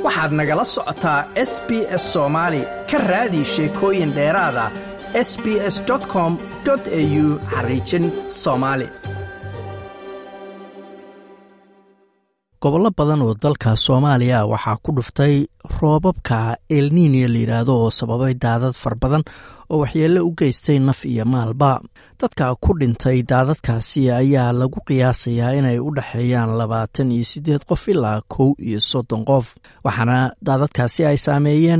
waxaad nagala socotaa SBS Soomaali ka raadi sheekooyin dheeraad ah sbs.com.au/Somali. gobollo badan oo dalka Soomaaliya waxaa ku dhuftay roobabka El Niño la yiraahdo oo sababay daadad far badan oo waxyeello u geystay naf iyo maalba. dadka ku dhintay daadadkaasi ayaa lagu qiyaasayaa inay u dhaxeeyaan 28 qof ilaa 30 qof, waxaana daadadkaasi ay saameeyeen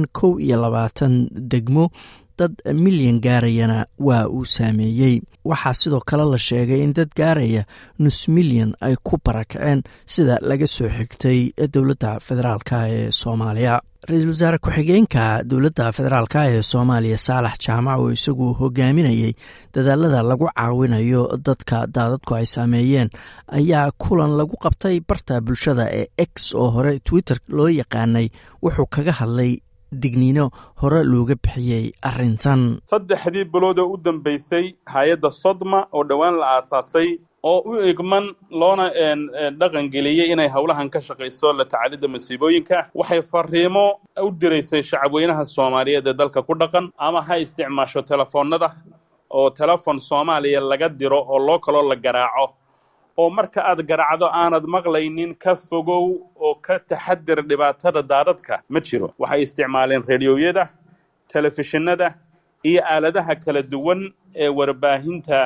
21 degmo. dad milyan gaarayana waa uu saameeyey. waxaa sidoo kale la sheegay in dad gaaraya nus milyan ay ku barakaceen sida laga soo xigtay dowladda federaalka ee Soomaaliya. ra-iisul wasaare ku-xigeenka dowladda federaalka ee Soomaaliya Saalax Jaamac oo isagu hogaaminayay dadaalada lagu caawinayo dadka daadadku ay saameeyeen ayaa kulan lagu qabtay barta bulshada ee X oo hore Twitter loo yaqaanay wuxuu kaga hadlay digniino hore looga bixiyay arrintan. 3 bilood oo u dambeysay hay'adda Sodma oo dhawaan la aasaasay oo u egman loona dhaqan geliyay inay hawlahan ka shaqeyso la tacaalida masiibooyinka waxay fariimo u direysay shacabweynaha Soomaaliyeed ee dalka ku dhaqan ama ha isticmaasho telefoonada oo telefoon Soomaaliya laga diro oo loo kala la garaaco oo marka aad garaacdo aanad maqlaynin ka fogow oo ka taxadir dhibaatada daadadka ma jiro. waxay isticmaaleen raadiyoyada, telefishinada iyo aaladaha kala duwan ee warbaahinta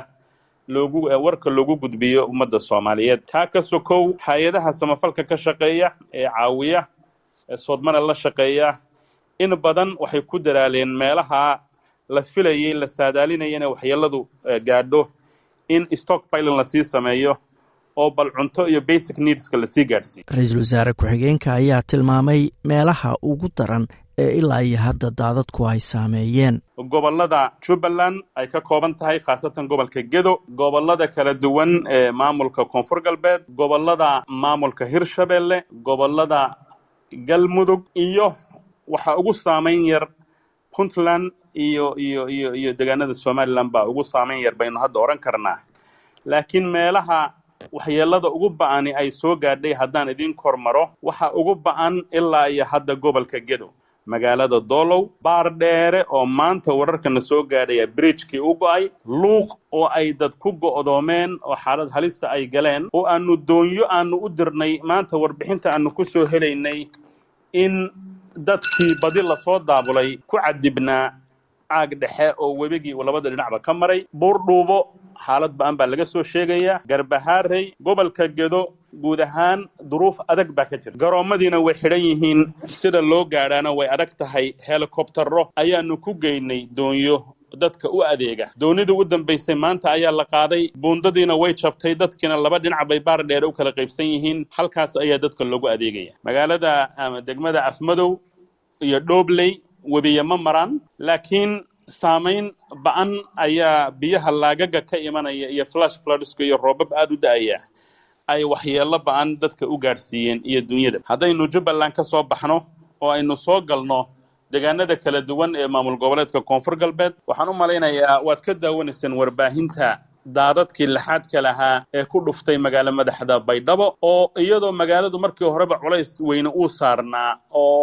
warka loogu gudbiyo ummadda Soomaaliyeed. taa ka sokow hay'adaha samafalka ka shaqeeya ee caawiya Sodmana la shaqeeya in badan waxay ku daraaleen meelaha la filayay la saadaalinaya inay waxyeeladu gaadho in stockpiling la sii sameeyo oo bal cunto iyo basic needska la sii gaarsiiyo. ra-iisul wasaare ku-xigeenka ayaa tilmaamay meelaha ugu daran ee ilaa iyo hadda daadadku ay saameeyeen. gobollada Jubbaland ay ka kooban tahay khaasatan gobolka Gedo, gobollada kala duwan ee maamulka Koonfur Galbeed, gobollada maamulka Hirshabelle, gobollada Galmudug iyo waxa ugu saameyn yar Puntland iyo deegaanada Somaliland baa ugu saameyn yar baynu hadda oran karnaa. laakiin meelaha waxyeelada ugu ba'ani ay soo gaadhay haddaan idin kormaro waxa ugu ba'an ilaa iyo hadda gobolka Gedo, magaalada Doolow, Baardheere oo maanta wararkana soo gaadhaya bridge-kii u go'ay, Luuq oo ay dad ku go'doomeen oo xaalad halisa ay galeen oo aanu doonyo aanu u dirnay maanta warbixinta aanu ku soo helaynay in dadkii badi la soo daabulay ku cadibnaa caag dhexe oo webigii labada dhinacba ka maray. Buurdhuubo xaalad ba'an baa laga soo sheegayaa. Garbahaarey, gobolka Gedo guud ahaan duruuf adag baa ka jira. garoomadiina way xidhan yihiin, sida loo gaadhaana way adag tahay. helikobtaro ayaanu ku geynay doonyo dadka u adeega. doonida u dambeysay maanta ayaa la qaaday, buundadiina way jabtay, dadkiina laba dhinac bay Baardheere u kala qaybsan yihiin. halkaas ayaa dadka loogu adeegaya. magaalada ama degmada Afmadow iyo Dhobley webiya ma maraan, laakiin saamayn ba'an ayaa biyaha laagaga ka imanaya iyo flash floodska iyo roobab aad u da'aya ay waxyeello ba'an dadka u gaarsiiyeen iyo dunyada. haddaynu Jubbaland ka soo baxno oo aynu soo galno deegaanada kala duwan ee maamul goboleedka Koonfur Galbeed, waxaan u malaynayaa waad ka daawanaysaan warbaahinta daadadkii laxaadka lahaa ee ku dhuftay magaalo madaxda Baydhabo oo iyadoo magaaladu markii horeba culays weyne uu saarnaa oo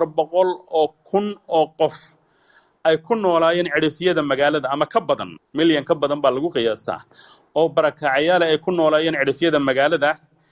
400,000 oo qof ay ku noolaayeen cidhifyada magaalada ama ka badan milyan ka badan baa lagu qiyaasaa oo barakacayaal ay ku noolaayeen cidhifyada magaalada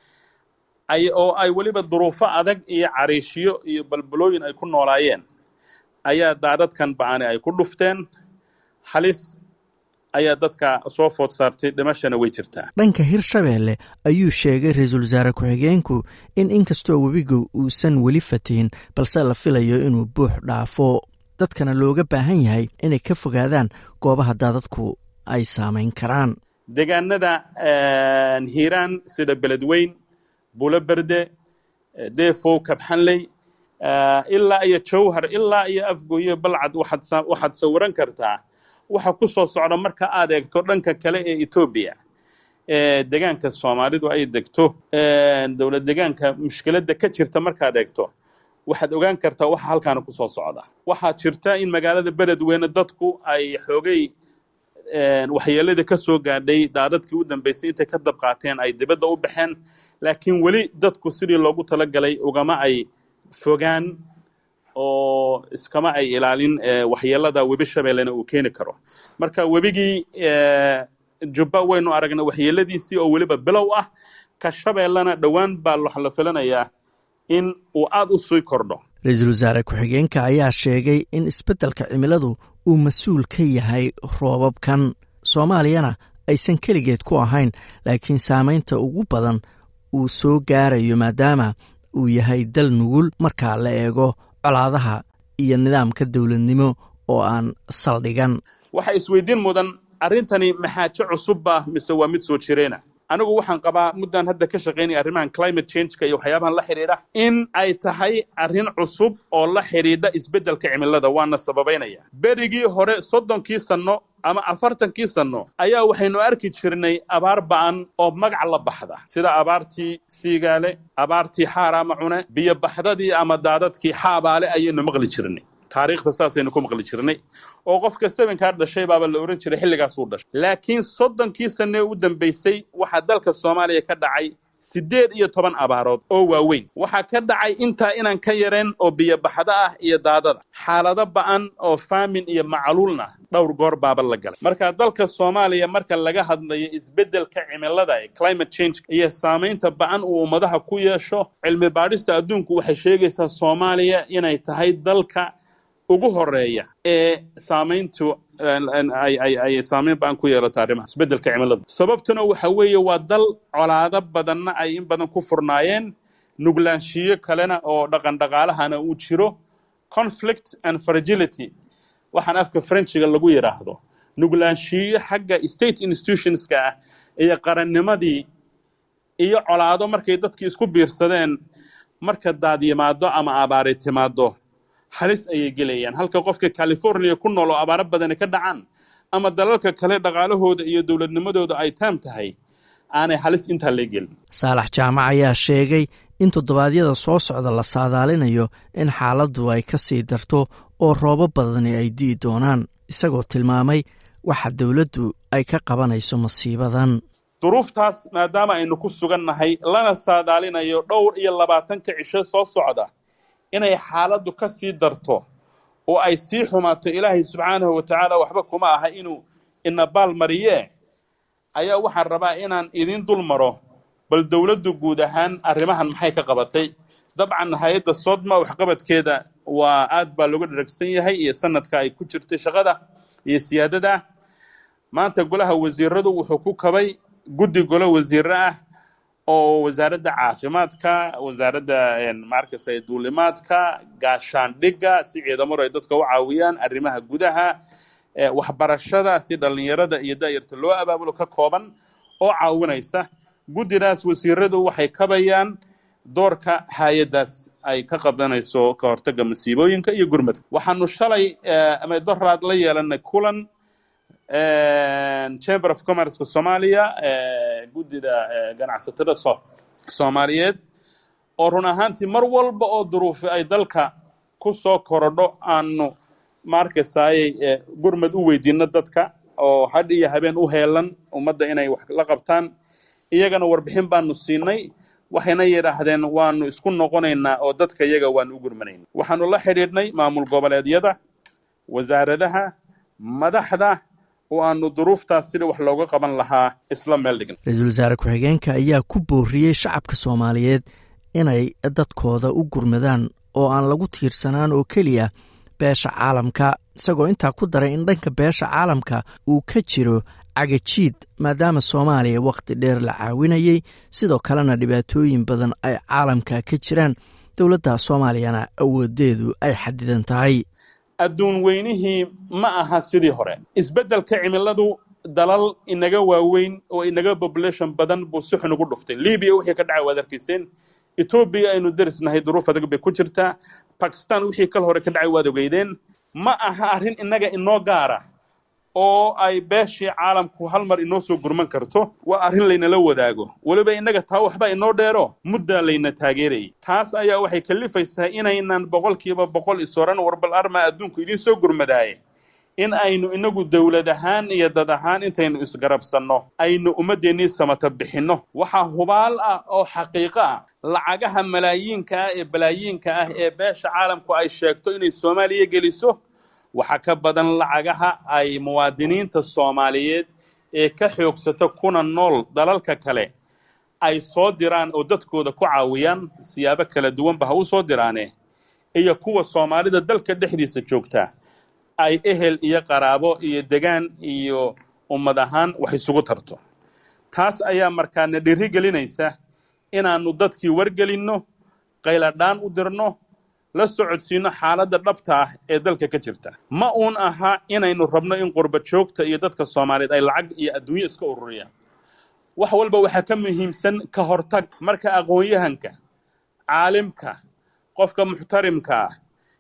oo ay waliba duruufo adag iyo cariishiyo iyo balbalooyin ay ku noolaayeen ayaa daadadkan ba'ani ay ku dhufteen. halis ayaa dadka soo food saartay, dhimashana way jirtaa. dhanka Hirshabelle ayuu sheegay ra-iisul wasaare ku-xigeenku in inkastoo webigu uusan weli fatahin balse la filayo inuu buux dhaafo, dadkana looga baahan yahay inay ka fogaadaan goobaha daadadku ay saameyn karaan. deegaanada Hiiraan sida Beledweyn, Bulaberde, Deefow, Kabxanley ilaa iyo Jowhar ilaa iyo Afgooye, Balcad waxaad sawiran kartaa waxa ku soo socda marka aad eegto dhanka kale ee Ethiopia deegaanka Soomaalidu ay degto dawlad deegaanka mushkiladda ka jirta markaad eegto waxaad ogaan kartaa waxa halkaan ku soo socda. waxaa jirta in magaalada Beledweyne dadku ay xoogay waxyeelada ka soo gaadhay daadadkii u dambeysay intay ka dab qaateen ay dibadda u baxeen, laakiin weli dadku sidii loogu talagalay ugama ay fogaan oo iskama ay ilaalin waxyeelada webi shabeellena uu keeni karo. marka webigii jubba waynu aragnay waxyeeladiisii oo weliba bilow ah, ka shabeellana dhowaan baa la filanayaa in uu aad u sii kordho. ra-iisul wasaare ku-xigeenka ayaa sheegay in isbeddelka cimiladu uu mas-uul ka yahay roobabkan, soomaaliyana aysan keligeed ku ahayn, laakiin saamaynta ugu badan uu soo gaarayo maadaama uu yahay dal nugul marka la eego colaadaha iyo nidaamka dowladnimo oo aan saldhigan. waxa isweydiin mudan, arrintani maxaajo cusubba mise waa mid soo jireena? anigu waxaan qabaa muddan hadda ka shaqaynaya arrimahan climate change-ka iyo waxyaabahan la xidhiidha in ay tahay arrin cusub oo la xidhiidha isbeddelka cimilada, waana sababaynaya. berigii hore 30kii sanno ama 40kii sanno ayaa waxaynu arki jirnay abaar ba'an oo magac la baxda, sida abaartii siigaale, abaartii xaaraama cune, biyo baxdadii ama daadadkii xaabaale ayaynu maqli jirnay. taariikhda saasaynu ku maqli jirnay oo qofka 7kaa dhashay baaba la oran jiray xilligaasuu dhashay. laakiin 30kii sanne u dambaysay waxaa dalka Soomaaliya ka dhacay 18 abaarood oo waaweyn. waxaa ka dhacay intaa inaan ka yareen oo biyo baxda ah iyo daadada, xaalado ba'an oo faamin iyo macluulna dhowr goor baaba la galay. marka dalka Soomaaliya marka laga hadlayo isbeddelka cimilada ee climate change iyo saamaynta ba'an uu ummadaha ku yeesho, cilmi baadhista adduunku waxay sheegaysaa Soomaaliya inay tahay dalka ugu horeeya ee saamayntu ay saamayn baan ku yeelato arrimaha isbeddelka cimilada. sababtuna waxa weeye waa dal colaado badanna ay in badan ku furnaayeen, nuglaanshiyo kalena oo dhaqandhaqaalahana uu jiro, conflict and fragility waxaan afka Frenchiga lagu yiraahdo, nuglaanshiyo xagga state institutionska ah iyo qarannimadii iyo colaado markay dadkii isku biirsadeen, marka daad yimaado ama abaari timaado halis ayay gelayaan. halka qofka California ku nool oo abaaro badan ka dhacaan ama dalalka kale dhaqaalahooda iyo dawladnimadooda ay taam tahay aanay halis intaa la gelin. Saalax Jaamac ayaa sheegay in toddobaadyada soo socda la saadaalinayo in xaaladdu ay ka sii darto oo roobab badani ay di'i doonaan, isagoo tilmaamay waxa dawladdu ay ka qabanayso masiibadan. duruuftaas maadaama aynu ku sugannahay lana saadaalinayo dhowr iyo 20 cisho soo socda inay xaaladdu ka sii darto oo ay sii xumaato, ilaahay subxaanahu wa tacaala waxba kuma aha inuu ina baal mariye, ayaa waxaan rabaa inaan idin dul maro bal dawladdu guud ahaan arrimahan maxay ka qabatay. dabcan hay'adda Sodma waxqabadkeeda waa aad baa looga dharagsan yahay iyo sanadka ay ku jirtay shaqada iyo siyaadada. maanta golaha wasiiradu wuxuu ku kabay guddi golo wasiiro ah oo wasaaradda caafimaadka, wasaaradda markasta duulimaadka, gaashaandhigga si ciidamadu ay dadka u caawiyaan, arrimaha gudaha, waxbarashada si dhalinyarada iyo daayirta loo abaabulo ka kooban oo caawinaysa. guddidaas wasiiradu waxay kabayaan doorka hay'adaas ay ka qabanayso ka hortagga masiibooyinka iyo gurmadka. waxaanu shalay ama doraad la yeelanay kulan Chamber of Commerce Soomaaliya, guddida ganacsatada Soomaaliyeed, oo run ahaantii mar walba oo duruufo ay dalka ku soo korodho aanu markaasay gurmad u weydiino dadka oo had iyo habeen u heelan ummadda inay wax la qabtaan. iyagana warbixin baanu siinay, waxayna yiraahdeen waanu isku noqonaynaa oo dadka iyaga waanu u gurmanaynaa. waxaanu la xiriirnay maamul goboleedyada, wasaaradaha, madaxda oo aanu duruuftaas sida wax looga qaban lahaa isla meel dhigan. ra-iisul wasaare ku-xigeenka ayaa ku booriyey shacabka Soomaaliyeed inay dadkooda u gurmadaan oo aan lagu tiirsanaan oo keliya beesha caalamka, isagoo intaa ku daray in dhanka beesha caalamka uu ka jiro cagajiid maadaama Soomaaliya waqti dheer la caawinayay, sidoo kalena dhibaatooyin badan ay caalamka ka jiraan, dowladda Soomaaliyana awoodeedu ay xadidan tahay. adduun weynihii ma aha sidii hore. isbeddelka cimiladu dalal inaga waaweyn oo inaga population badan buu si xun ugu dhuftay. Liibiya wixii ka dhacay waad arkayseen, Ethiopia aynu darisnahay duruuf adag bay ku jirtaa, Pakistan wixii kala hore ka dhacay waad ogeydeen. ma aha arrin inaga inoo gaara oo ay beeshii caalamku hal mar inoo soo gurman karto, waa arrin laynala wadaago. waliba inaga taa waxba inoo dheero muddaa layna taageerayay. taas ayaa waxay kalifaysaa inaynan 100% isoran warbal arma adduunku idin soo gurmadaaye in aynu inagu dawlad ahaan iyo dad ahaan intaynu isgarabsanno aynu ummadeennii samata bixinno. waxaa hubaal ah oo xaqiiqo ah lacagaha malaayiinka ah ee balaayiinka ah ee beesha caalamku ay sheegto inay Soomaaliya geliso waxa ka badan lacagaha ay muwaadiniinta Soomaaliyeed ee ka xoogsata kuna nool dalalka kale ay soo diraan oo dadkooda ku caawiyaan siyaabo kala duwanba ha u soo diraane iyo kuwa Soomaalida dalka dhexdiisa joogta ay ehel iyo qaraabo iyo degaan iyo ummad ahaan wax isugu tarto. taas ayaa markaana dhiirigelinaysa inaanu dadkii wargelinno, qayladhaan u dirno, la socodsiino xaaladda dhabta ah ee dalka ka jirta. ma uun aha inaynu rabno in qurba joogta iyo dadka Soomaaliyeed ay lacag iyo adduunyo iska ururiyaan. wax walba waxa ka muhiimsan ka hortag. marka aqoon-yahanka, caalimka, qofka muxtarimka ah,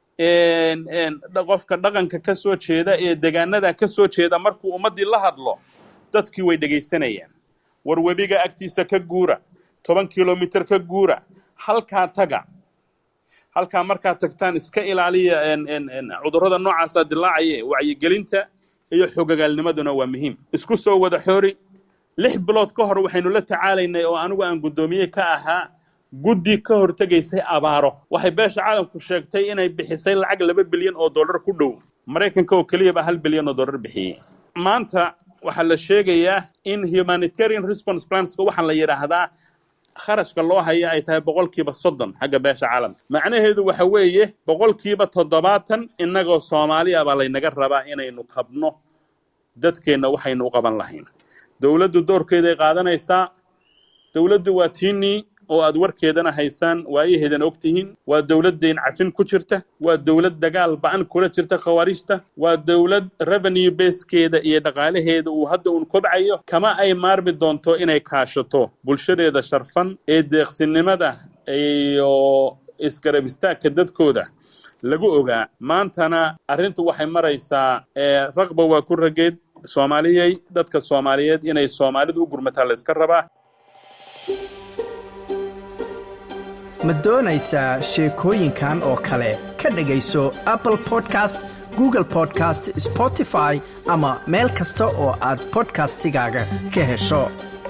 qofka dhaqanka ka soo jeeda ee deegaanada ka soo jeeda markuu ummadii la hadlo dadkii way dhageysanayaan. war webiga agtiisa ka guura, 10 kilomitir ka guura, halkaa taga. halkaa markaa tagtaan iska ilaaliya cudurrada noocaas dilaacaya. wacyigelinta iyo xogagaalnimaduna waa muhiim. isku soo wada xoori. 6 bilood ka hor waxaynu la tacaalaynay oo anigu aan gudoomiye ka ahaa guddi ka hortagaysay abaaro. waxay beesha caalamku sheegtay inay bixisay lacag $2 bilyan oo dollar ku dhow. Mareykanka oo kaliya ba $1 bilyan oo dollar bixiyay. maanta waxa la sheegayaa in humanitarian response plans waxa la yiraahdaa kharashka loo hayo ay tahay 30% xagga beesha caalamka. macnaheedu waxa weeye 70% inagoo Soomaaliya baa laynaga rabaa inaynu qabno dadkeena waxaynu u qaban lahayn. dawladdu doorkeeda ay qaadanaysaa. dawladdu waa tiini oo aad warkeedana haysaan waayaheedana ogtihiin. waa dawladdeyn cafin ku jirta. waa dawlad dagaal ba'an kula jirta khawaarijta. waa dawlad revenue basekeeda iyo dhaqaalaheeda uu hadda uun kobcayo. kama ay maarmi doonto inay kaashato bulshadeeda sharfan ee deeqsinimada iyo isgarab istaagka dadkooda lagu ogaa. maantana arrintu waxay maraysaa raqba waa ku rageed Soomaaliyay. dadka Soomaaliyeed inay Soomaalidu u gurmataan la iska rabaa. ma doonaysaa sheekooyinkan oo kale ka dhegayso Apple Podcast, Google Podcast, Spotify ama meel kasta oo aad podcastigaaga ka hesho.